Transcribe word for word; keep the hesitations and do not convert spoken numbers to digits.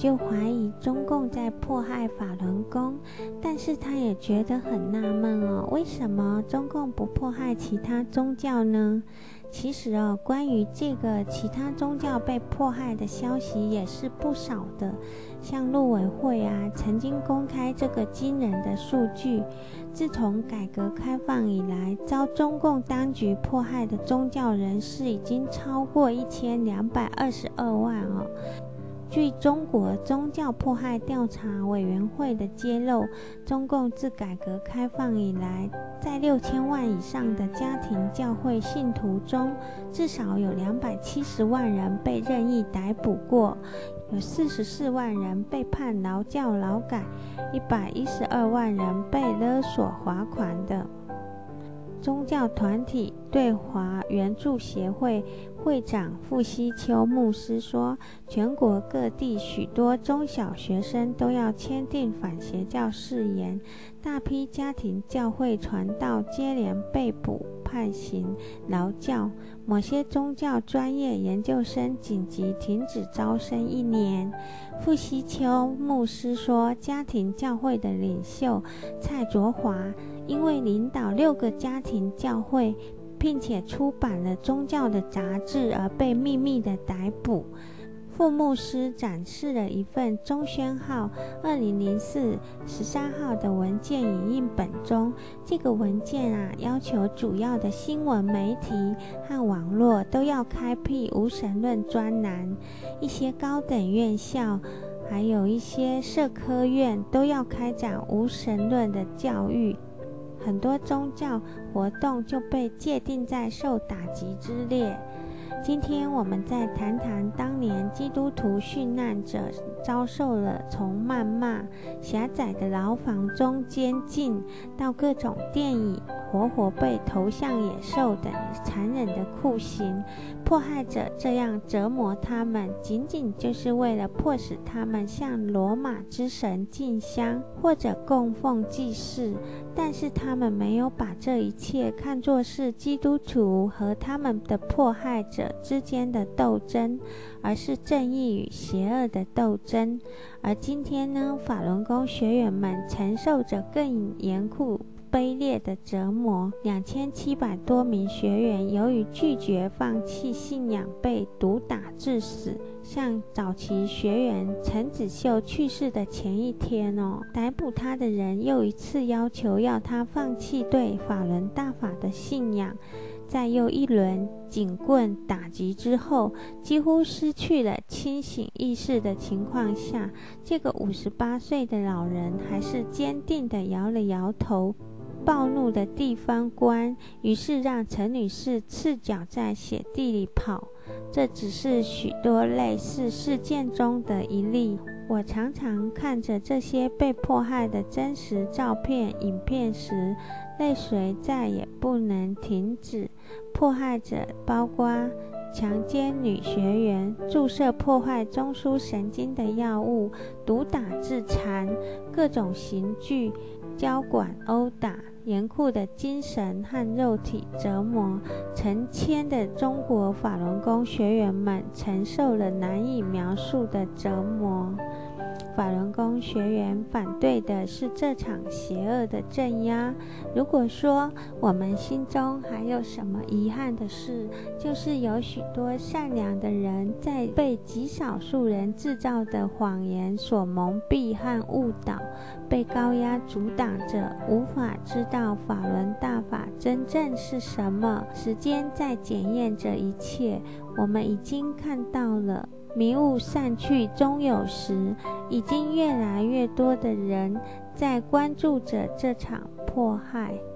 就怀疑中共在迫害法轮功，但是他也觉得很纳闷哦，为什么中共不迫害其他宗教呢？其实哦，关于这个其他宗教被迫害的消息也是不少的，像陆委会啊，曾经公开这个惊人的数据，自从改革开放以来，遭中共当局迫害的宗教人士已经超过一千两百二十二万哦。据中国宗教迫害调查委员会的揭露，中共自改革开放以来，在六千万以上的家庭教会信徒中，至少有两百七十万人被任意逮捕过，有四十四万人被判劳教劳改，一百一十二万人被勒索罚款的。宗教团体对华援助协会会长傅希秋牧师说，全国各地许多中小学生都要签订反邪教誓言，大批家庭教会传道接连被捕、判刑、劳教，某些宗教专业研究生紧急停止招生一年。傅希秋牧师说，家庭教会的领袖蔡卓华因为领导六个家庭教会，并且出版了宗教的杂志而被秘密的逮捕。傅牧师展示了一份中宣号二零零四十三号的文件影印本中，这个文件啊，要求主要的新闻媒体和网络都要开辟无神论专栏，一些高等院校还有一些社科院都要开展无神论的教育，很多宗教活动就被界定在受打击之列。今天我们再谈谈当年基督徒殉难者遭受了从谩骂、狭窄的牢房中监禁，到各种电椅活活被投向野兽等残忍的酷刑。迫害者这样折磨他们，仅仅就是为了迫使他们向罗马之神进香或者供奉祭祀，但是他们没有把这一切看作是基督徒和他们的迫害者之间的斗争，而是正义与邪恶的斗争。而今天呢，法轮功学员们承受着更严酷卑劣的折磨，两千七百多名学员由于拒绝放弃信仰被毒打致死。像早期学员陈子秀去世的前一天哦，逮捕他的人又一次要求要他放弃对法轮大法的信仰。在又一轮警棍打击之后，几乎失去了清醒意识的情况下，这个五十八岁的老人还是坚定地摇了摇头。暴怒的地方官于是让陈女士赤脚在雪地里跑，这只是许多类似事件中的一例。我常常看着这些被迫害的真实照片、影片时，泪水再也不能停止。迫害者包括强奸女学员、注射破坏中枢神经的药物、毒打致残、各种刑具、交管殴打、严酷的精神和肉体折磨，成千的中国法轮功学员们承受了难以描述的折磨。法轮功学员反对的是这场邪恶的镇压。如果说我们心中还有什么遗憾的事，就是有许多善良的人在被极少数人制造的谎言所蒙蔽和误导，被高压阻挡着，无法知道法轮大法真正是什么。时间在检验着一切，我们已经看到了迷雾散去终有时，已经越来越多的人在关注着这场迫害。